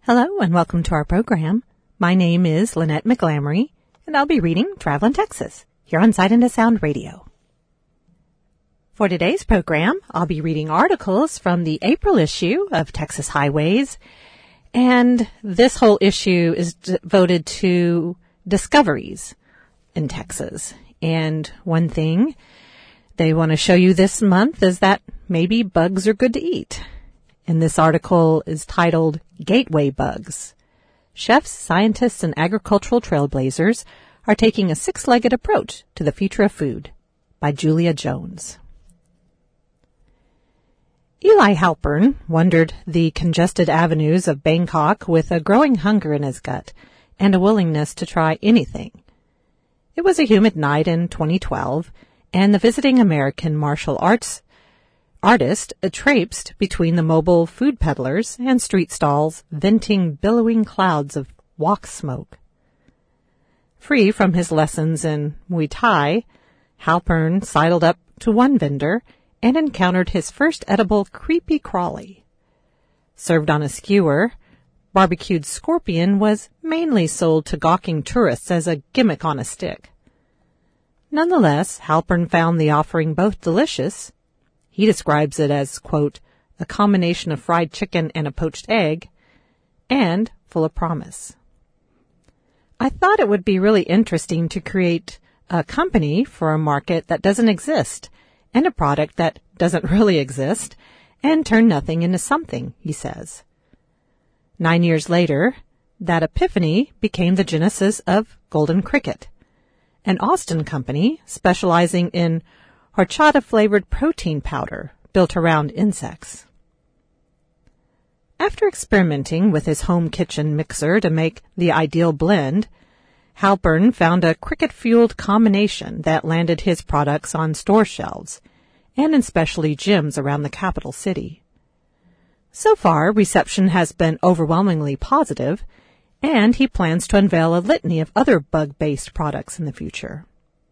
Hello and welcome to our program. My name is Lynette McGlamory, and I'll be reading Travelin' Texas here on Sight into Sound Radio. For today's program, I'll be reading articles from the April issue of Texas Highways, and this whole issue is devoted to discoveries in Texas. And one thing they want to show you this month is that maybe bugs are good to eat. And this article is titled Gateway Bugs. Chefs, scientists, and agricultural trailblazers are taking a six-legged approach to the future of food, by Julia Jones. Eli Halpern wandered the congested avenues of Bangkok with a growing hunger in his gut and a willingness to try anything. It was a humid night in 2012, and the visiting American martial arts artist traipsed between the mobile food peddlers and street stalls, venting billowing clouds of wok smoke. Free from his lessons in Muay Thai, Halpern sidled up to one vendor and encountered his first edible creepy crawly. Served on a skewer, barbecued scorpion was mainly sold to gawking tourists as a gimmick on a stick. Nonetheless, Halpern found the offering both delicious. He describes it as, quote, a combination of fried chicken and a poached egg, and full of promise. I thought it would be really interesting to create a company for a market that doesn't exist and a product that doesn't really exist and turn nothing into something, he says. 9 years later, that epiphany became the genesis of Golden Cricket, an Austin company specializing in horchata-flavored protein powder built around insects. After experimenting with his home kitchen mixer to make the ideal blend, Halpern found a cricket-fueled combination that landed his products on store shelves and in specialty gyms around the capital city. So far, reception has been overwhelmingly positive, and he plans to unveil a litany of other bug-based products in the future.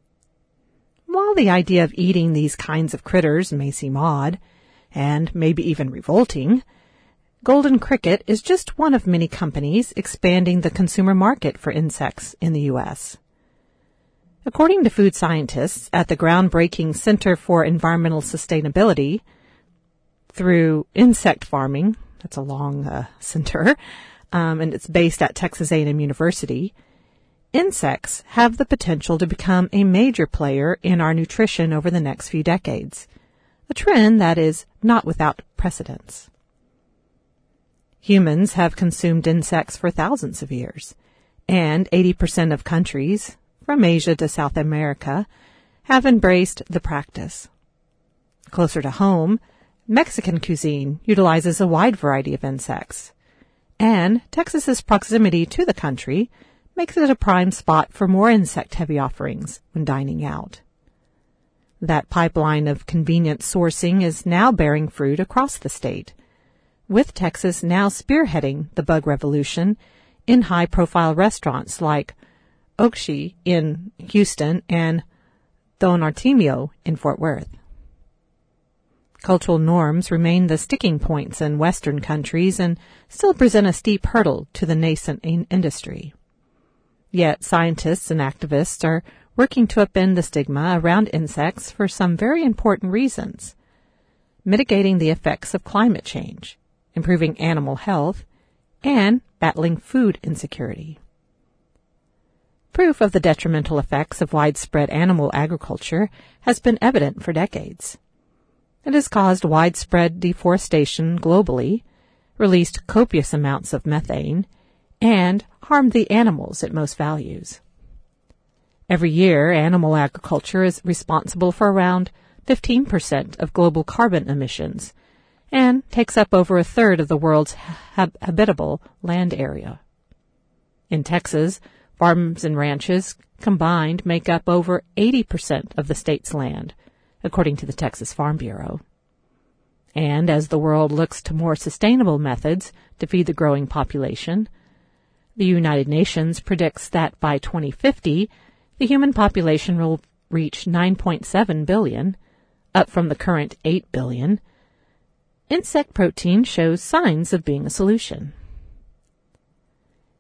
While the idea of eating these kinds of critters may seem odd, and maybe even revolting, Golden Cricket is just one of many companies expanding the consumer market for insects in the U.S. According to food scientists at the groundbreaking Center for Environmental Sustainability, through insect farming, that's a long center, and it's based at Texas A&M University, insects have the potential to become a major player in our nutrition over the next few decades, a trend that is not without precedence. Humans have consumed insects for thousands of years, and 80% of countries, from Asia to South America, have embraced the practice. Closer to home, Mexican cuisine utilizes a wide variety of insects, and Texas's proximity to the country makes it a prime spot for more insect-heavy offerings when dining out. That pipeline of convenient sourcing is now bearing fruit across the state, with Texas now spearheading the bug revolution in high-profile restaurants like Oakshi in Houston and Don Artemio in Fort Worth. Cultural norms remain the sticking points in Western countries and still present a steep hurdle to the nascent industry. Yet scientists and activists are working to upend the stigma around insects for some very important reasons: mitigating the effects of climate change, improving animal health, and battling food insecurity. Proof of the detrimental effects of widespread animal agriculture has been evident for decades. It has caused widespread deforestation globally, released copious amounts of methane, and harmed the animals it most values. Every year, animal agriculture is responsible for around 15% of global carbon emissions and takes up over a third of the world's habitable land area. In Texas, farms and ranches combined make up over 80% of the state's land, according to the Texas Farm Bureau. And as the world looks to more sustainable methods to feed the growing population, the United Nations predicts that by 2050, the human population will reach 9.7 billion, up from the current 8 billion. Insect protein shows signs of being a solution.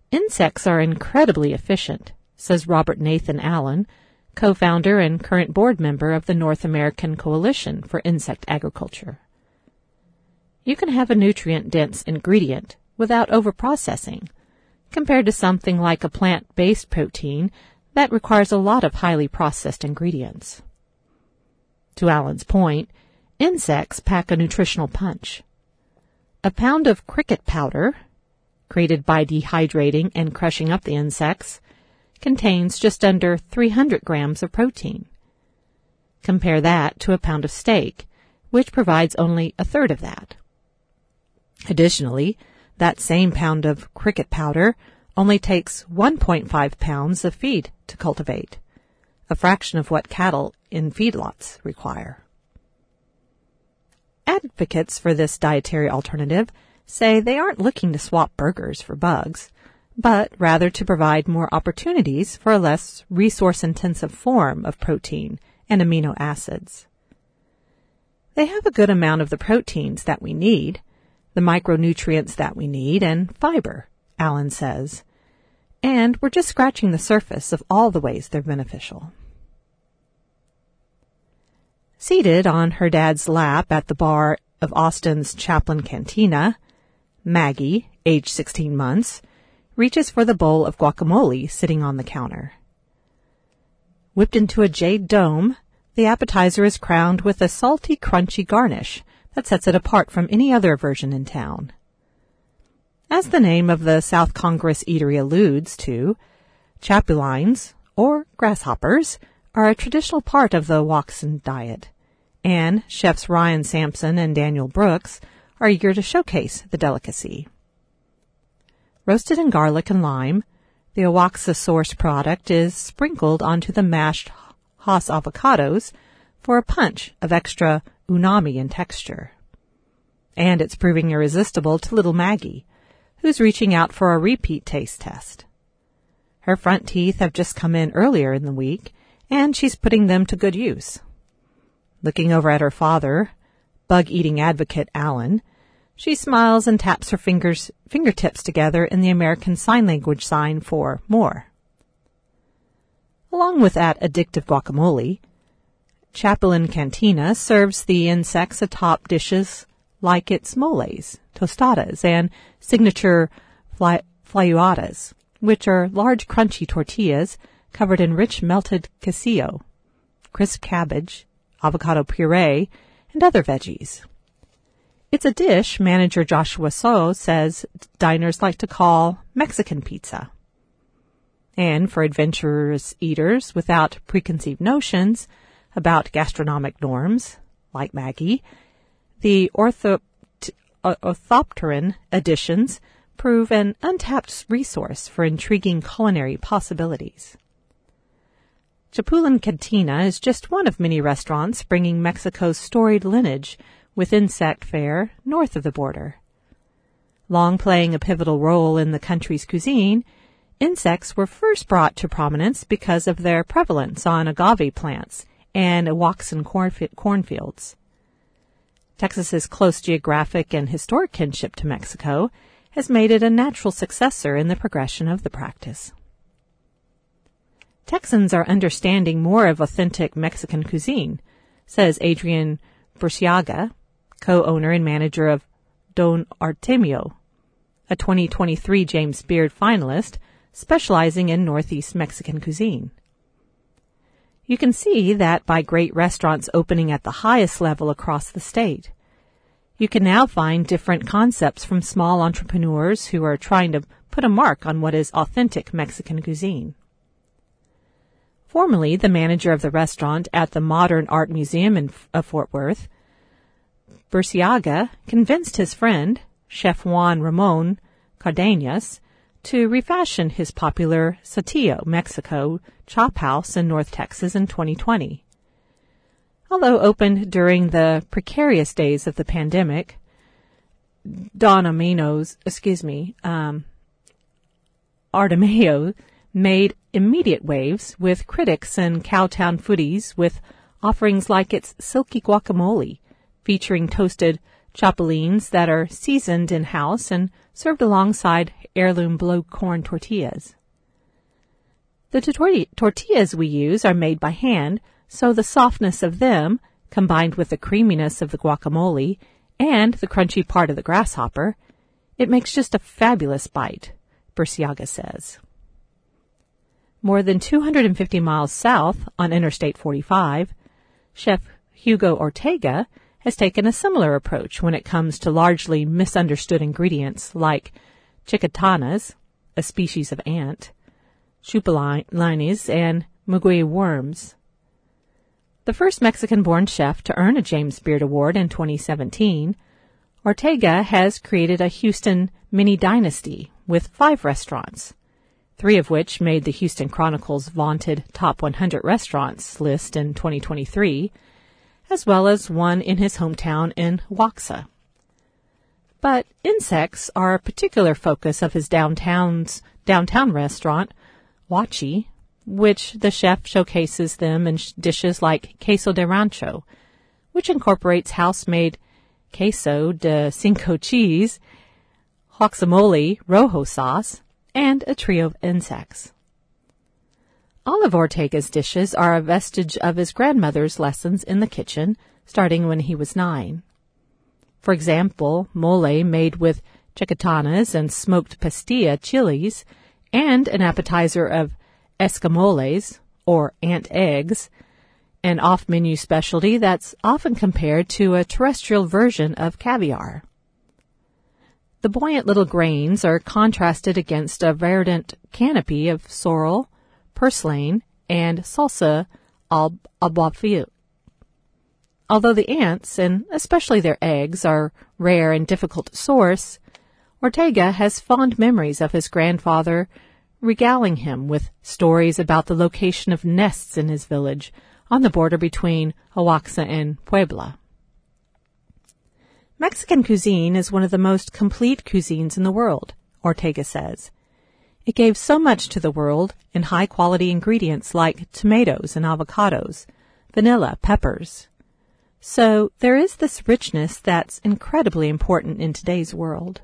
Insects are incredibly efficient, says Robert Nathan Allen, co-founder and current board member of the North American Coalition for Insect Agriculture. You can have a nutrient-dense ingredient without overprocessing, compared to something like a plant-based protein that requires a lot of highly processed ingredients. To Allen's point, insects pack a nutritional punch. A pound of cricket powder, created by dehydrating and crushing up the insects, contains just under 300 grams of protein. Compare that to a pound of steak, which provides only a third of that. Additionally, that same pound of cricket powder only takes 1.5 pounds of feed to cultivate, a fraction of what cattle in feedlots require. Advocates for this dietary alternative say they aren't looking to swap burgers for bugs, but rather to provide more opportunities for a less resource-intensive form of protein and amino acids. They have a good amount of the proteins that we need, the micronutrients that we need, and fiber, Allen says. And we're just scratching the surface of all the ways they're beneficial. Seated on her dad's lap at the bar of Austin's Chaplin Cantina, Maggie, age 16 months, reaches for the bowl of guacamole sitting on the counter. Whipped into a jade dome, the appetizer is crowned with a salty, crunchy garnish that sets it apart from any other version in town. As the name of the South Congress eatery alludes to, chapulines, or grasshoppers, are a traditional part of the Waukegan diet, and chefs Ryan Sampson and Daniel Brooks are eager to showcase the delicacy. Roasted in garlic and lime, the Oaxaca-sourced product is sprinkled onto the mashed Hass avocados for a punch of extra umami in texture. And it's proving irresistible to little Maggie, who's reaching out for a repeat taste test. Her front teeth have just come in earlier in the week, and she's putting them to good use. Looking over at her father, bug-eating advocate Allen, she smiles and taps her fingertips together in the American Sign Language sign for more. Along with that addictive guacamole, Chaplin Cantina serves the insects atop dishes like its moles, tostadas, and signature flayuadas, which are large crunchy tortillas covered in rich melted quesillo, crisp cabbage, avocado puree, and other veggies. It's a dish manager Joshua So says diners like to call Mexican pizza. And for adventurous eaters without preconceived notions about gastronomic norms, like Maggie, the orthopteran additions prove an untapped resource for intriguing culinary possibilities. Chaplin Cantina is just one of many restaurants bringing Mexico's storied lineage with insect fare north of the border. Long playing a pivotal role in the country's cuisine, insects were first brought to prominence because of their prevalence on agave plants and Oaxacan cornfields. Texas's close geographic and historic kinship to Mexico has made it a natural successor in the progression of the practice. Texans are understanding more of authentic Mexican cuisine, says Adrian Burciaga, co-owner and manager of Don Artemio, a 2023 James Beard finalist specializing in Northeast Mexican cuisine. You can see that by great restaurants opening at the highest level across the state. You can now find different concepts from small entrepreneurs who are trying to put a mark on what is authentic Mexican cuisine. Formerly the manager of the restaurant at the Modern Art Museum of Fort Worth, Burciaga convinced his friend, Chef Juan Ramon Cardenas, to refashion his popular Saltillo, Mexico chop house in North Texas in 2020. Although opened during the precarious days of the pandemic, Artemio made immediate waves with critics and Cowtown foodies with offerings like its silky guacamole, featuring toasted chapulines that are seasoned in-house and served alongside heirloom blue corn tortillas. The tortillas we use are made by hand, so the softness of them, combined with the creaminess of the guacamole and the crunchy part of the grasshopper, it makes just a fabulous bite, Burciaga says. More than 250 miles south on Interstate 45, Chef Hugo Ortega has taken a similar approach when it comes to largely misunderstood ingredients like chicatanas, a species of ant, chupulines, and maguey worms. The first Mexican-born chef to earn a James Beard Award in 2017, Ortega has created a Houston mini dynasty with 5 restaurants, 3 of which made the Houston Chronicle's vaunted Top 100 Restaurants list in 2023, as well as one in his hometown in Oaxaca. But insects are a particular focus of his downtown restaurant, Huachi, which the chef showcases them in dishes like queso de rancho, which incorporates house-made queso de cinco cheese, guacamole, rojo sauce, and a trio of insects. All of Ortega's dishes are a vestige of his grandmother's lessons in the kitchen, starting when he was 9. For example, mole made with chicatanas and smoked pastilla chilies, and an appetizer of escamoles, or ant eggs, an off-menu specialty that's often compared to a terrestrial version of caviar. The buoyant little grains are contrasted against a verdant canopy of sorrel, purslane, and salsa al aguafil. Although the ants, and especially their eggs, are rare and difficult to source, Ortega has fond memories of his grandfather regaling him with stories about the location of nests in his village on the border between Oaxaca and Puebla. Mexican cuisine is one of the most complete cuisines in the world, Ortega says. It gave so much to the world in high-quality ingredients like tomatoes and avocados, vanilla, peppers. So there is this richness that's incredibly important in today's world.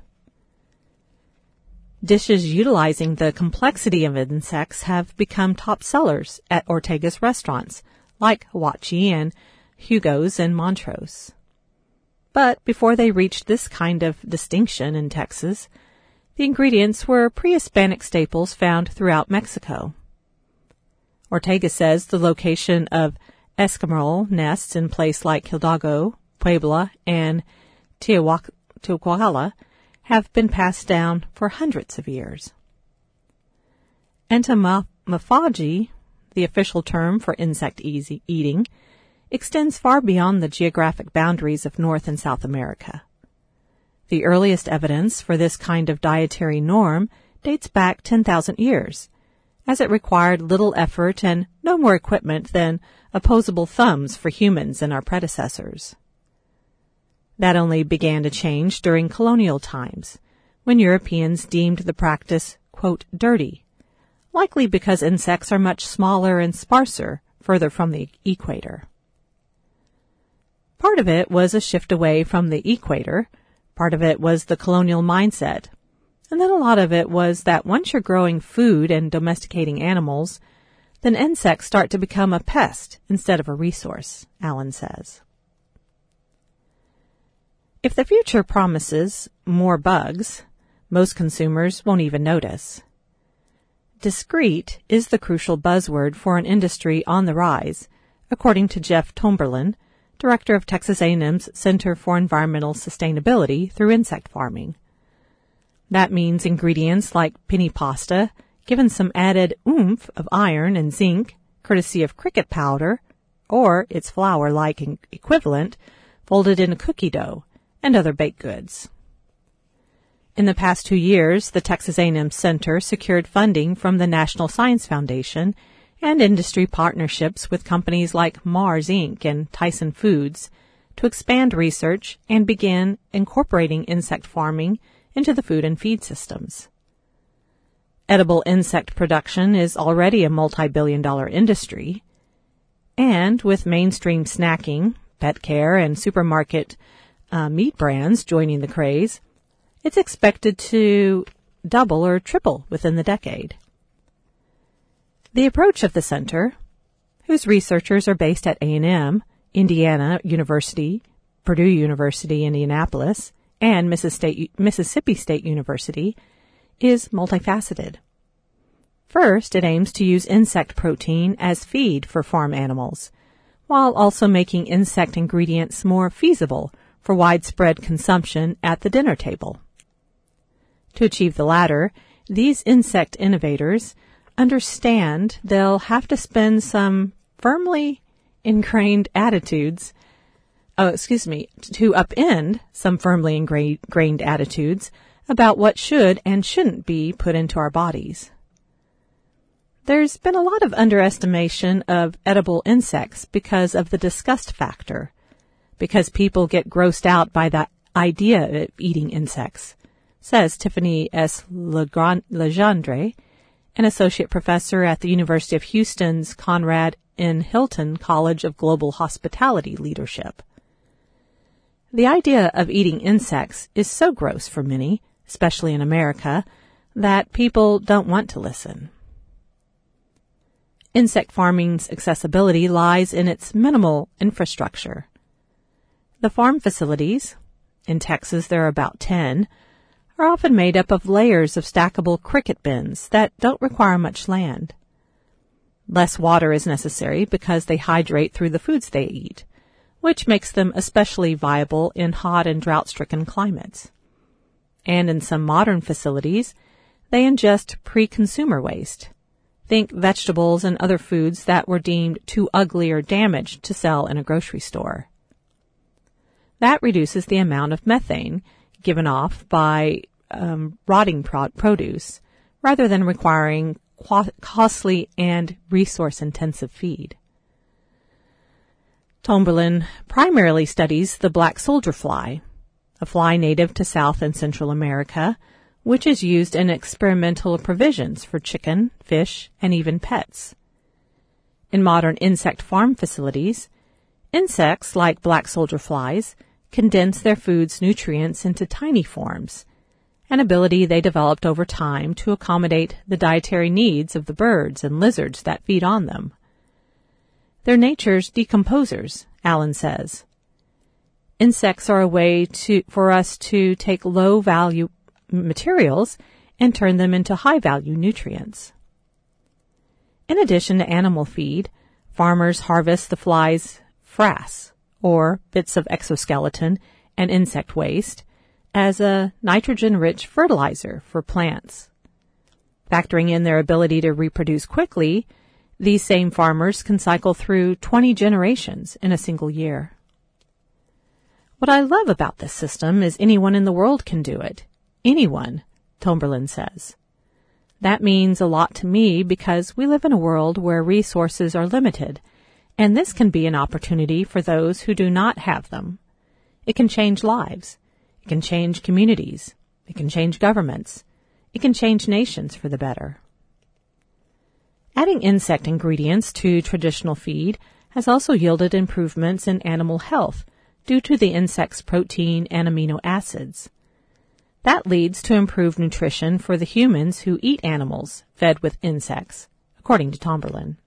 Dishes utilizing the complexity of insects have become top sellers at Ortega's restaurants, like Huachi and Hugo's in Montrose. But before they reached this kind of distinction in Texas, the ingredients were pre-Hispanic staples found throughout Mexico. Ortega says the location of escamol nests in places like Hidalgo, Puebla, and Tehuacala have been passed down for hundreds of years. Entomophagy, the official term for insect eating, extends far beyond the geographic boundaries of North and South America. The earliest evidence for this kind of dietary norm dates back 10,000 years, as it required little effort and no more equipment than opposable thumbs for humans and our predecessors. That only began to change during colonial times, when Europeans deemed the practice, quote, dirty, likely because insects are much smaller and sparser further from the equator. Part of it was a shift away from the equator, part of it was the colonial mindset, and then a lot of it was that once you're growing food and domesticating animals, then insects start to become a pest instead of a resource, Allen says. If the future promises more bugs, most consumers won't even notice. Discreet is the crucial buzzword for an industry on the rise, according to Jeff Tomberlin, director of Texas A&M's Center for Environmental Sustainability through Insect Farming. That means ingredients like penny pasta, given some added oomph of iron and zinc, courtesy of cricket powder, or its flour-like equivalent, folded in a cookie dough, and other baked goods. In the past 2 years, the Texas A&M Center secured funding from the National Science Foundation and industry partnerships with companies like Mars Inc. and Tyson Foods to expand research and begin incorporating insect farming into the food and feed systems. Edible insect production is already a multi-billion-dollar industry, and with mainstream snacking, pet care, and supermarket meat brands joining the craze, it's expected to double or triple within the decade. The approach of the center, whose researchers are based at A&M, Indiana University, Purdue University, Indianapolis, and Mississippi State University, is multifaceted. First, it aims to use insect protein as feed for farm animals, while also making insect ingredients more feasible for widespread consumption at the dinner table. To achieve the latter, these insect innovators understand they'll have to spend some firmly ingrained attitudes, to upend some firmly ingrained attitudes about what should and shouldn't be put into our bodies. There's been a lot of underestimation of edible insects because of the disgust factor, because people get grossed out by the idea of eating insects, says Tiffany S. Legendre, an associate professor at the University of Houston's Conrad N. Hilton College of Global Hospitality Leadership. The idea of eating insects is so gross for many, especially in America, that people don't want to listen. Insect farming's accessibility lies in its minimal infrastructure. The farm facilities, in Texas there are about 10, are often made up of layers of stackable cricket bins that don't require much land. Less water is necessary because they hydrate through the foods they eat, which makes them especially viable in hot and drought-stricken climates. And in some modern facilities, they ingest pre-consumer waste. Think vegetables and other foods that were deemed too ugly or damaged to sell in a grocery store. That reduces the amount of methane given off by rotting produce, rather than requiring costly and resource-intensive feed. Tomberlin primarily studies the black soldier fly, a fly native to South and Central America, which is used in experimental provisions for chicken, fish, and even pets. In modern insect farm facilities, insects like black soldier flies condense their food's nutrients into tiny forms, an ability they developed over time to accommodate the dietary needs of the birds and lizards that feed on them. They're nature's decomposers, Allen says. Insects are a way for us to take low-value materials and turn them into high-value nutrients. In addition to animal feed, farmers harvest the fly's frass, or bits of exoskeleton and insect waste, as a nitrogen-rich fertilizer for plants. Factoring in their ability to reproduce quickly, these same farmers can cycle through 20 generations in a single year. What I love about this system is anyone in the world can do it. Anyone, Tomberlin says. That means a lot to me because we live in a world where resources are limited, and this can be an opportunity for those who do not have them. It can change lives. It can change communities. It can change governments. It can change nations for the better. Adding insect ingredients to traditional feed has also yielded improvements in animal health due to the insect's protein and amino acids. That leads to improved nutrition for the humans who eat animals fed with insects, according to Tomberlin.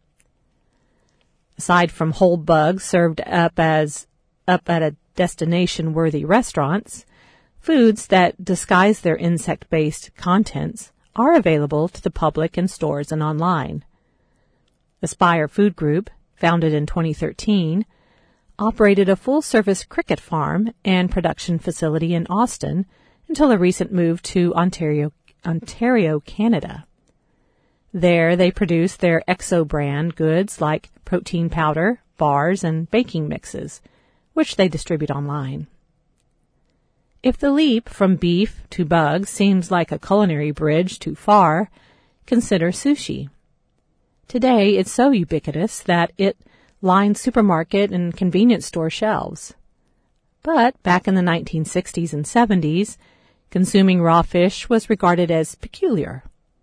Aside from whole bugs served up at a destination-worthy restaurants, foods that disguise their insect-based contents are available to the public in stores and online. Aspire Food Group, founded in 2013, operated a full-service cricket farm and production facility in Austin until a recent move to Ontario, Canada. There, they produce their Exo brand goods like protein powder, bars, and baking mixes, which they distribute online. If the leap from beef to bugs seems like a culinary bridge too far, consider sushi. Today, it's so ubiquitous that it lines supermarket and convenience store shelves. But back in the 1960s and 70s, consuming raw fish was regarded as peculiar.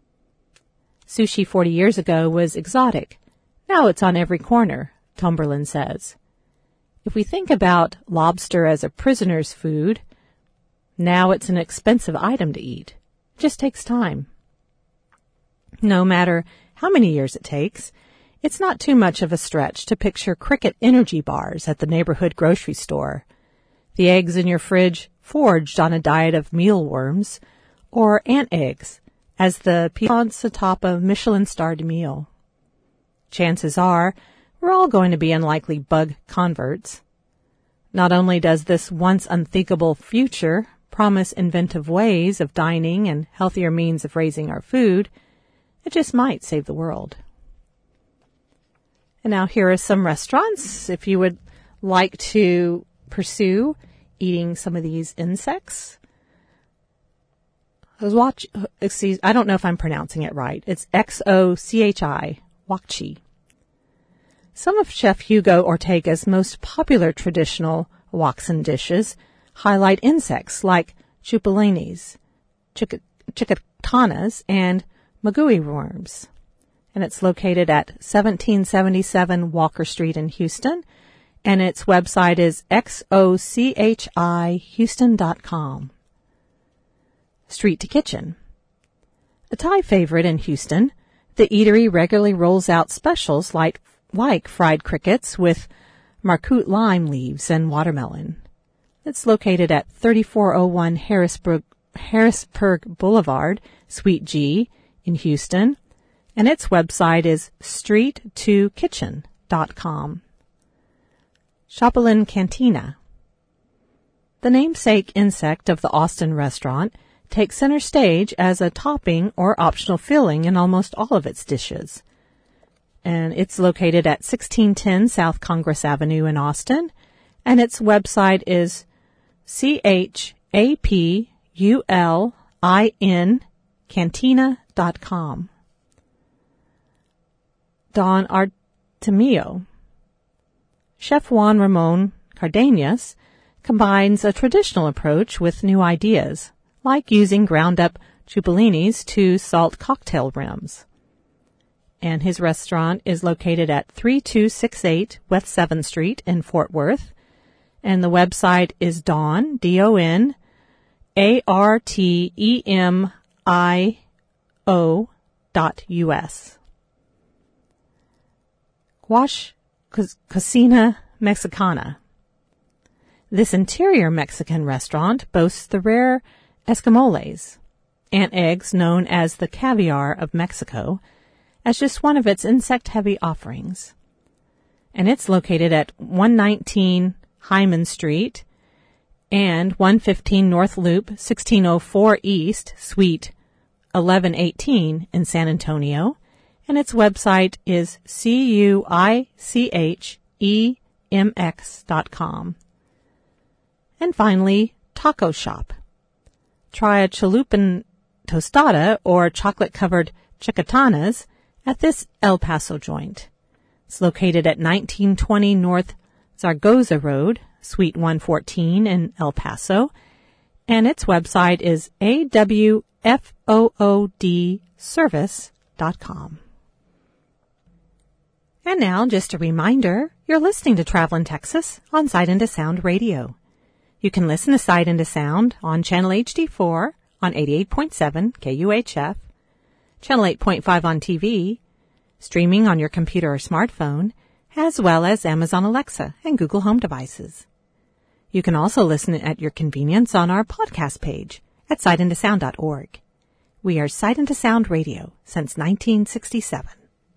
Sushi 40 years ago was exotic. Now it's on every corner, Tomberlin says. If we think about lobster as a prisoner's food, now it's an expensive item to eat. It just takes time. No matter how many years it takes, it's not too much of a stretch to picture Cricket energy bars at the neighborhood grocery store, the eggs in your fridge forged on a diet of mealworms, or ant eggs as the piquants atop a Michelin-starred meal. Chances are we're all going to be unlikely bug converts. Not only does this once unthinkable future promise inventive ways of dining and healthier means of raising our food, it just might save the world. And now here are some restaurants if you would like to pursue eating some of these insects. I don't know if I'm pronouncing it right. It's Xochi, Wakchi. Some of Chef Hugo Ortega's most popular traditional Oaxacan dishes highlight insects like chupulines, chicatanas, and magui worms. And it's located at 1777 Walker Street in Houston, and its website is xochihouston.com. Street to Kitchen. A Thai favorite in Houston, the eatery regularly rolls out specials like fried crickets with marcoot lime leaves and watermelon. It's located at 3401 Harrisburg Boulevard, Suite G in Houston, and its website is street2kitchen.com. Chapulin Cantina. The namesake insect of the Austin restaurant takes center stage as a topping or optional filling in almost all of its dishes. And it's located at 1610 South Congress Avenue in Austin, and its website is chapulin cantina.com. Don Artemio. Chef Juan Ramon Cardenas combines a traditional approach with new ideas, like using ground-up chupulines to salt cocktail rims. And his restaurant is located at 3268 West 7th Street in Fort Worth, and the website is Don, DonArtemio.us. Guash Cocina Mexicana. This interior Mexican restaurant boasts the rare escamoles, ant eggs known as the caviar of Mexico, as just one of its insect-heavy offerings. And it's located at 119 Hyman Street and 115 North Loop, 1604 East, Suite 1118 in San Antonio, and its website is cuichemex.com. And finally, Taco Shop. Try a chalupan tostada or chocolate-covered chicatanas at this El Paso joint. It's located at 1920 North Zaragoza Road, Suite 114 in El Paso, and its website is awfoodservice.com. And now, just a reminder, you're listening to Travelin' Texas on Sight Into Sound Radio. You can listen to Sight Into Sound on Channel HD4 on 88.7 KUHF, Channel 8.5 on TV, streaming on your computer or smartphone, as well as Amazon Alexa and Google Home devices. You can also listen at your convenience on our podcast page at sightintosound.org. We are Sight Into Sound Radio since 1967.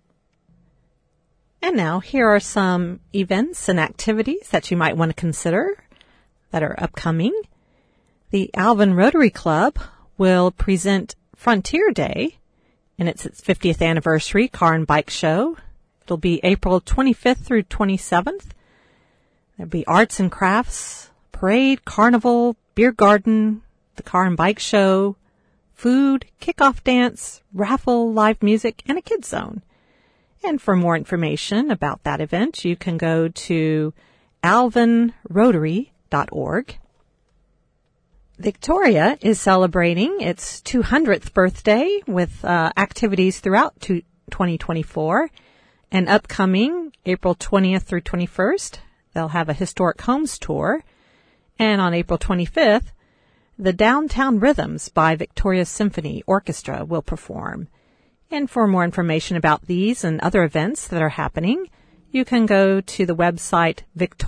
And now, here are some events and activities that you might want to consider that are upcoming. The Alvin Rotary Club will present Frontier Day, and it's its 50th anniversary car and bike show. It'll be April 25th through 27th. There'll be arts and crafts, parade, carnival, beer garden, the car and bike show, food, kickoff dance, raffle, live music, and a kids zone. And for more information about that event, you can go to alvinrotary.org. Victoria is celebrating its 200th birthday with activities throughout 2024. And upcoming April 20th through 21st, they'll have a historic homes tour. And on April 25th, the Downtown Rhythms by Victoria Symphony Orchestra will perform. And for more information about these and other events that are happening, you can go to the website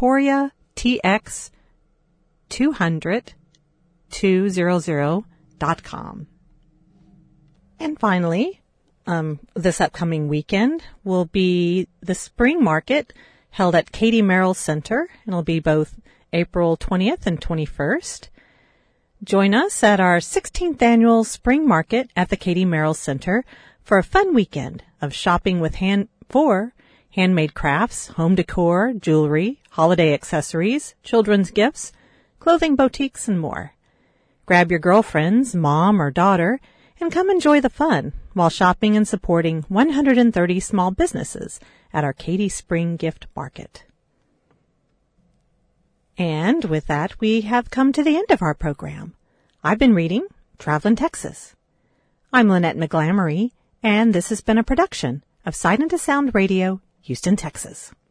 victoriatx200.com. And finally, this upcoming weekend will be the Spring Market held at Katie Merrill Center. It'll be both April 20th and 21st. Join us at our 16th annual Spring Market at the Katie Merrill Center for a fun weekend of shopping with handmade crafts, home decor, jewelry, holiday accessories, children's gifts, clothing boutiques, and more. Grab your girlfriends, mom, or daughter, and come enjoy the fun while shopping and supporting 130 small businesses at our Katie Spring Gift Market. And with that, we have come to the end of our program. I've been reading Travelin' Texas. I'm Lynette McGlamory, and this has been a production of Sight and Sound Radio, Houston, Texas.